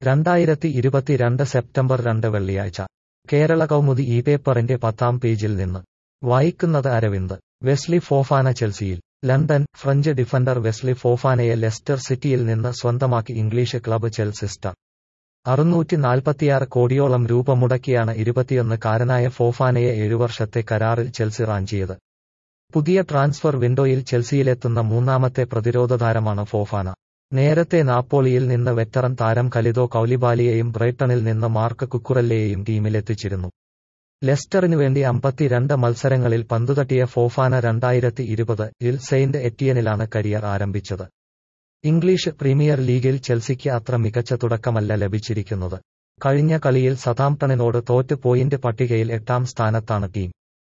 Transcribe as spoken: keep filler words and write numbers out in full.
രണ്ടായിരത്തി ഇരുപത്തിരണ്ട് സെപ്റ്റംബർ രണ്ട് വെള്ളിയാഴ്ച കേരള കൗമുദി ഈ പേപ്പറിന്റെ പത്താം പേജിൽ നിന്ന് വായിക്കുന്നത് അരവിന്ദ്. വെസ്ലി ഫോഫാന ചെൽസിയിൽ. ലണ്ടൻ. ഫ്രഞ്ച് ഡിഫൻഡർ വെസ്ലി ഫോഫാനയെ ലെസ്റ്റർ സിറ്റിയിൽ നിന്ന് സ്വന്തമാക്കി ഇംഗ്ലീഷ് ക്ലബ്ബ് ചെൽസിസ്റ്റർ. അറുന്നൂറ്റി നാൽപ്പത്തിയാറ് കോടിയോളം രൂപ മുടക്കിയാണ് ഇരുപത്തിയൊന്നുകാരനായ ഫോഫാനയെ ഏഴുവർഷത്തെ കരാറിൽ ചെൽസി റാഞ്ചിയത്. പുതിയ ട്രാൻസ്ഫർ വിൻഡോയിൽ ചെൽസിയിലെത്തുന്ന മൂന്നാമത്തെ പ്രതിരോധ താരമാണ് ഫോഫാന. നേരത്തെ നാപ്പോളിയിൽ നിന്ന് വെറ്ററൻ താരം കലിദോ കൗലിബാലിയെയും ബ്രൈറ്റണിൽ നിന്ന് മാർക്ക് കുക്കുറെല്ലയെയും ടീമിലെത്തിച്ചിരുന്നു. ലെസ്റ്ററിനുവേണ്ടി അമ്പത്തിരണ്ട് മത്സരങ്ങളിൽ പന്തുതട്ടിയ ഫോഫാന രണ്ടായിരത്തി ഇരുപത് ഇൽ സെയിന്റ് എറ്റിയനിലാണ് കരിയർ ആരംഭിച്ചത്. ഇംഗ്ലീഷ് പ്രീമിയർ ലീഗിൽ ചെൽസിക്ക് അത്ര മികച്ച തുടക്കമല്ല ലഭിച്ചിരിക്കുന്നത്. കഴിഞ്ഞ കളിയിൽ സതാംപ്ടണിനോട് തോറ്റ് പോയിന്റ് പട്ടികയിൽ എട്ടാം സ്ഥാനത്താണ് ടീം.